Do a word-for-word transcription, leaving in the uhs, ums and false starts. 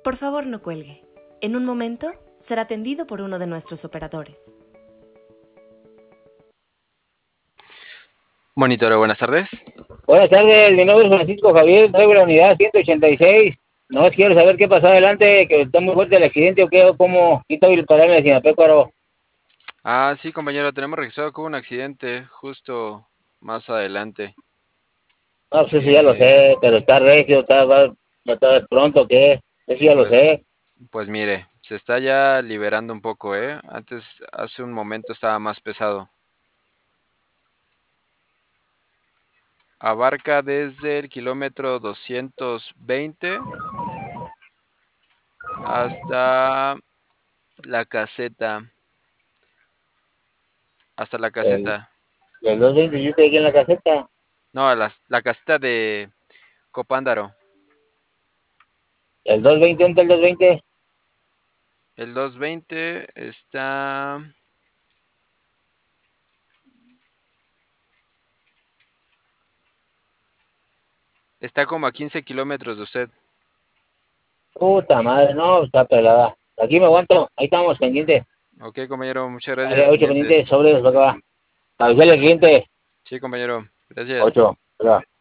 Por favor, no cuelgue. En un momento será atendido por uno de nuestros operadores. Monitoro, buenas tardes. Buenas tardes, mi nombre es Francisco Javier, traigo la unidad ciento ochenta y seis. No quiero saber qué pasó adelante, que está muy fuerte el accidente o qué, o cómo, quito el pararme en Sinapecuaro. Ah, sí, compañero, tenemos registrado que hubo un accidente justo más adelante. No, pues eso ya lo Eh, sé, pero está regio, está, va, va a estar pronto, ¿qué? Eso ya lo pues, sé. pues mire, se está ya liberando un poco, ¿eh? Antes, hace un momento estaba más pesado. Abarca desde el kilómetro doscientos veinte hasta la caseta. Hasta la El, caseta. el doscientos veinte yo estoy aquí en la caseta. No, la, la caseta de Copándaro. El doscientos veinte, ¿dónde está el doscientos veinte? El doscientos veinte está... Está como a quince kilómetros de usted. Puta madre, no, está pelada. Aquí me aguanto, ahí estamos, pendientes. Ok, compañero, muchas Vale, gracias, ocho pendientes, pendientes. sobre, para acá. Avisarle al cliente. Sí, compañero, gracias. Ocho, acá.